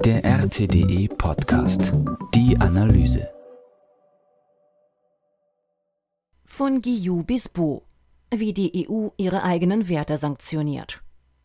Der RTDE Podcast. Die Analyse. Von Guillou bis Bo. Wie die EU ihre eigenen Werte sanktioniert.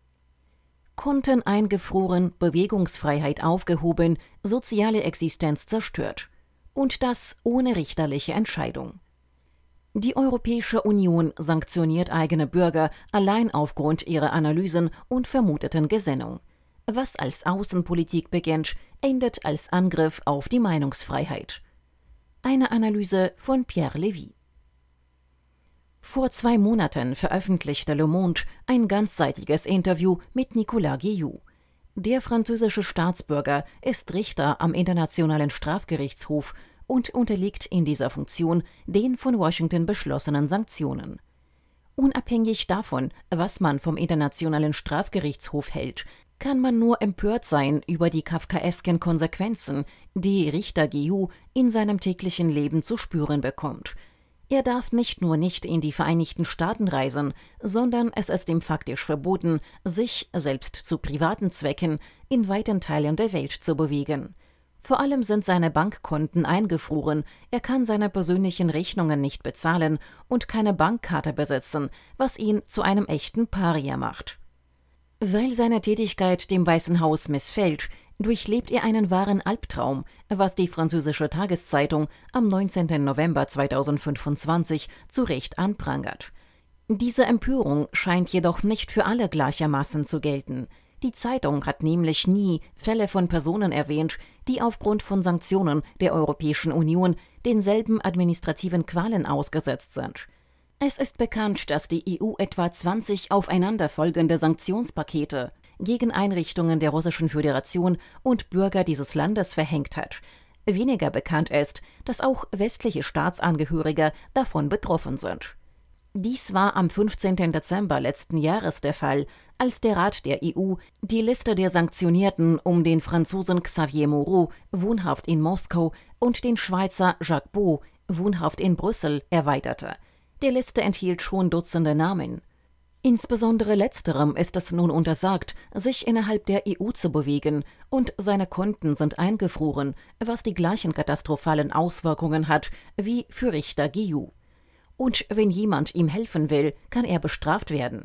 Konten eingefroren, Bewegungsfreiheit aufgehoben, soziale Existenz zerstört. Und das ohne richterliche Entscheidung. Die Europäische Union sanktioniert eigene Bürger allein aufgrund ihrer Analysen und vermuteten Gesinnung. Was als Außenpolitik beginnt, endet als Angriff auf die Meinungsfreiheit. Eine Analyse von Pierre Lévy. Vor 2 Monaten veröffentlichte Le Monde ein ganzseitiges Interview mit Nicolas Guillou. Der französische Staatsbürger ist Richter am Internationalen Strafgerichtshof und unterliegt in dieser Funktion den von Washington beschlossenen Sanktionen. Unabhängig davon, was man vom Internationalen Strafgerichtshof hält, kann man nur empört sein über die kafkaesken Konsequenzen, die Richter Guillou in seinem täglichen Leben zu spüren bekommt. Er darf nicht nur nicht in die Vereinigten Staaten reisen, sondern es ist ihm faktisch verboten, sich, selbst zu privaten Zwecken, in weiten Teilen der Welt zu bewegen. Vor allem sind seine Bankkonten eingefroren, er kann seine persönlichen Rechnungen nicht bezahlen und keine Bankkarte besitzen, was ihn zu einem echten Paria macht. Weil seine Tätigkeit dem Weißen Haus missfällt, durchlebt er einen wahren Albtraum, was die französische Tageszeitung am 19. November 2025 zu Recht anprangert. Diese Empörung scheint jedoch nicht für alle gleichermaßen zu gelten. Die Zeitung hat nämlich nie Fälle von Personen erwähnt, die aufgrund von Sanktionen der Europäischen Union denselben administrativen Qualen ausgesetzt sind. Es ist bekannt, dass die EU etwa 20 aufeinanderfolgende Sanktionspakete gegen Einrichtungen der Russischen Föderation und Bürger dieses Landes verhängt hat. Weniger bekannt ist, dass auch westliche Staatsangehörige davon betroffen sind. Dies war am 15. Dezember letzten Jahres der Fall, als der Rat der EU die Liste der Sanktionierten um den Franzosen Xavier Moreau, wohnhaft in Moskau, und den Schweizer Jacques Bo, wohnhaft in Brüssel, erweiterte. Die Liste enthielt schon Dutzende Namen. Insbesondere letzterem ist es nun untersagt, sich innerhalb der EU zu bewegen, und seine Konten sind eingefroren, was die gleichen katastrophalen Auswirkungen hat wie für Richter Guillou. Und wenn jemand ihm helfen will, kann er bestraft werden.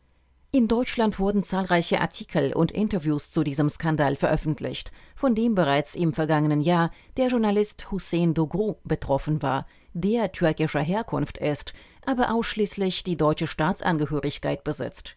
In Deutschland wurden zahlreiche Artikel und Interviews zu diesem Skandal veröffentlicht, von dem bereits im vergangenen Jahr der Journalist Hüseyin Doğru betroffen war, der türkischer Herkunft ist, aber ausschließlich die deutsche Staatsangehörigkeit besitzt.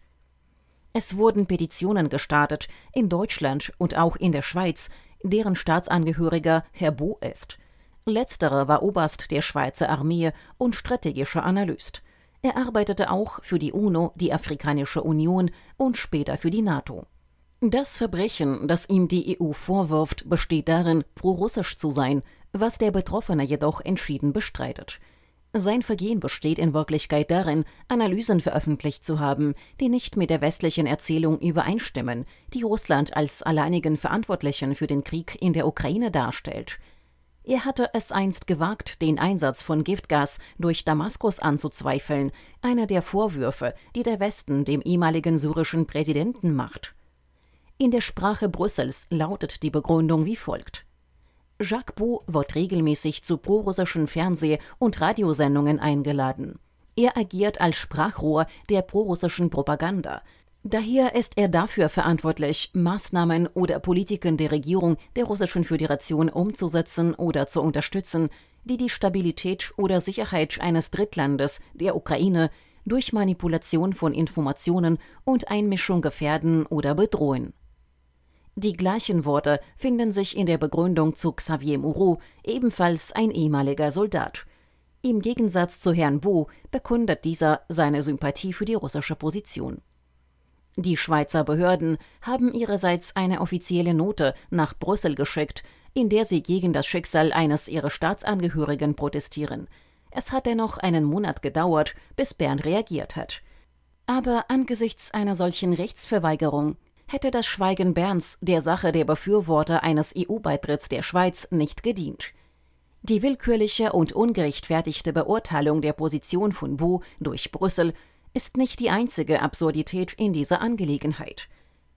Es wurden Petitionen gestartet, in Deutschland und auch in der Schweiz, deren Staatsangehöriger Herr Bo ist. Letzterer war Oberst der Schweizer Armee und strategischer Analyst. Er arbeitete auch für die UNO, die Afrikanische Union und später für die NATO. Das Verbrechen, das ihm die EU vorwirft, besteht darin, pro-russisch zu sein, was der Betroffene jedoch entschieden bestreitet. Sein Vergehen besteht in Wirklichkeit darin, Analysen veröffentlicht zu haben, die nicht mit der westlichen Erzählung übereinstimmen, die Russland als alleinigen Verantwortlichen für den Krieg in der Ukraine darstellt. Er hatte es einst gewagt, den Einsatz von Giftgas durch Damaskus anzuzweifeln, einer der Vorwürfe, die der Westen dem ehemaligen syrischen Präsidenten macht. In der Sprache Brüssels lautet die Begründung wie folgt: Jacques Bo wird regelmäßig zu prorussischen Fernseh- und Radiosendungen eingeladen. Er agiert als Sprachrohr der prorussischen Propaganda. Daher ist er dafür verantwortlich, Maßnahmen oder Politiken der Regierung der Russischen Föderation umzusetzen oder zu unterstützen, die die Stabilität oder Sicherheit eines Drittlandes, der Ukraine, durch Manipulation von Informationen und Einmischung gefährden oder bedrohen. Die gleichen Worte finden sich in der Begründung zu Xavier Moreau, ebenfalls ein ehemaliger Soldat. Im Gegensatz zu Herrn Bo bekundet dieser seine Sympathie für die russische Position. Die Schweizer Behörden haben ihrerseits eine offizielle Note nach Brüssel geschickt, in der sie gegen das Schicksal eines ihrer Staatsangehörigen protestieren. Es hat dennoch einen Monat gedauert, bis Bern reagiert hat. Aber angesichts einer solchen Rechtsverweigerung hätte das Schweigen Berns der Sache der Befürworter eines EU-Beitritts der Schweiz nicht gedient. Die willkürliche und ungerechtfertigte Beurteilung der Position von Bo durch Brüssel ist nicht die einzige Absurdität in dieser Angelegenheit.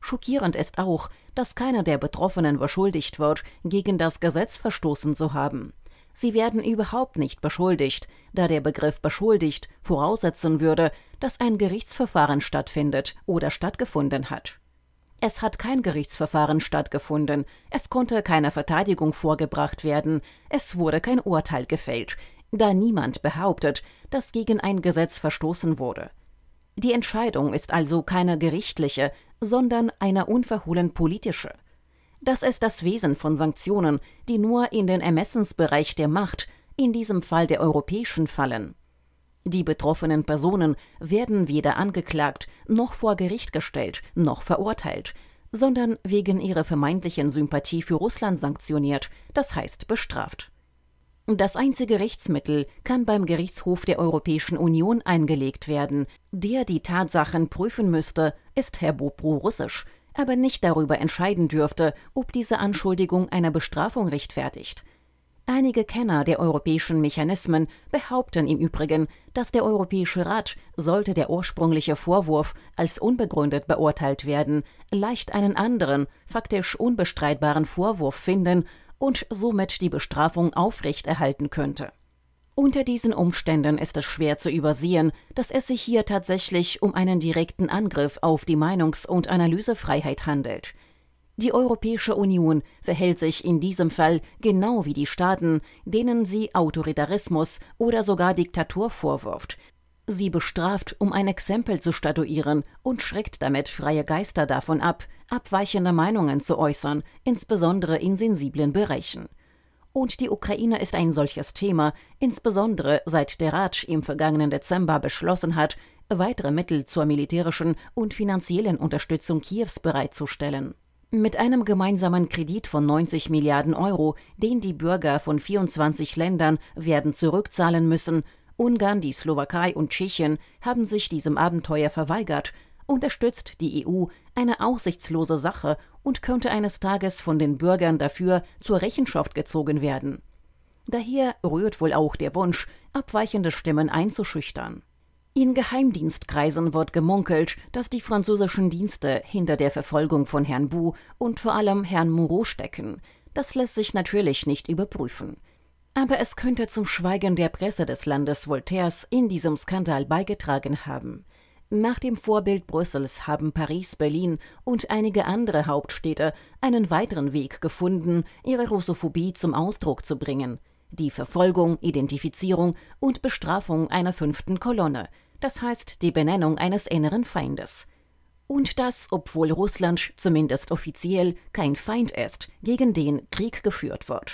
Schockierend ist auch, dass keiner der Betroffenen beschuldigt wird, gegen das Gesetz verstoßen zu haben. Sie werden überhaupt nicht beschuldigt, da der Begriff beschuldigt voraussetzen würde, dass ein Gerichtsverfahren stattfindet oder stattgefunden hat. Es hat kein Gerichtsverfahren stattgefunden, es konnte keine Verteidigung vorgebracht werden, es wurde kein Urteil gefällt, da niemand behauptet, dass gegen ein Gesetz verstoßen wurde. Die Entscheidung ist also keine gerichtliche, sondern eine unverhohlen politische. Das ist das Wesen von Sanktionen, die nur in den Ermessensbereich der Macht, in diesem Fall der europäischen, fallen. Die betroffenen Personen werden weder angeklagt, noch vor Gericht gestellt, noch verurteilt, sondern wegen ihrer vermeintlichen Sympathie für Russland sanktioniert, das heißt bestraft. Das einzige Rechtsmittel kann beim Gerichtshof der Europäischen Union eingelegt werden. Der die Tatsachen prüfen müsste, ist Herr Bobro-Russisch, aber nicht darüber entscheiden dürfte, ob diese Anschuldigung eine Bestrafung rechtfertigt. Einige Kenner der europäischen Mechanismen behaupten im Übrigen, dass der Europäische Rat, sollte der ursprüngliche Vorwurf als unbegründet beurteilt werden, leicht einen anderen, faktisch unbestreitbaren Vorwurf finden und somit die Bestrafung aufrechterhalten könnte. Unter diesen Umständen ist es schwer zu übersehen, dass es sich hier tatsächlich um einen direkten Angriff auf die Meinungs- und Analysefreiheit handelt. Die Europäische Union verhält sich in diesem Fall genau wie die Staaten, denen sie Autoritarismus oder sogar Diktatur vorwirft. Sie bestraft, um ein Exempel zu statuieren und schreckt damit freie Geister davon ab, abweichende Meinungen zu äußern, insbesondere in sensiblen Bereichen. Und die Ukraine ist ein solches Thema, insbesondere seit der Rat im vergangenen Dezember beschlossen hat, weitere Mittel zur militärischen und finanziellen Unterstützung Kiews bereitzustellen. Mit einem gemeinsamen Kredit von 90 Milliarden Euro, den die Bürger von 24 Ländern werden zurückzahlen müssen, Ungarn, die Slowakei und Tschechien haben sich diesem Abenteuer verweigert, unterstützt die EU eine aussichtslose Sache und könnte eines Tages von den Bürgern dafür zur Rechenschaft gezogen werden. Daher rührt wohl auch der Wunsch, abweichende Stimmen einzuschüchtern. In Geheimdienstkreisen wird gemunkelt, dass die französischen Dienste hinter der Verfolgung von Herrn Bu und vor allem Herrn Moreau stecken. Das lässt sich natürlich nicht überprüfen. Aber es könnte zum Schweigen der Presse des Landes Voltaires in diesem Skandal beigetragen haben. Nach dem Vorbild Brüssels haben Paris, Berlin und einige andere Hauptstädte einen weiteren Weg gefunden, ihre Russophobie zum Ausdruck zu bringen: die Verfolgung, Identifizierung und Bestrafung einer 5. Kolonne, das heißt die Benennung eines inneren Feindes. Und das, obwohl Russland zumindest offiziell kein Feind ist, gegen den Krieg geführt wird.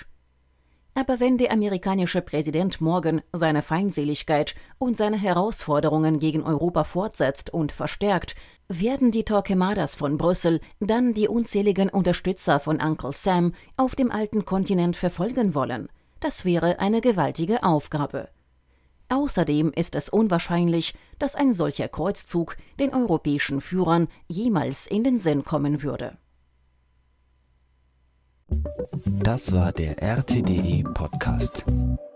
Aber wenn der amerikanische Präsident morgen seine Feindseligkeit und seine Herausforderungen gegen Europa fortsetzt und verstärkt, werden die Torquemadas von Brüssel dann die unzähligen Unterstützer von Uncle Sam auf dem alten Kontinent verfolgen wollen. Das wäre eine gewaltige Aufgabe. Außerdem ist es unwahrscheinlich, dass ein solcher Kreuzzug den europäischen Führern jemals in den Sinn kommen würde. Das war der RTDE Podcast.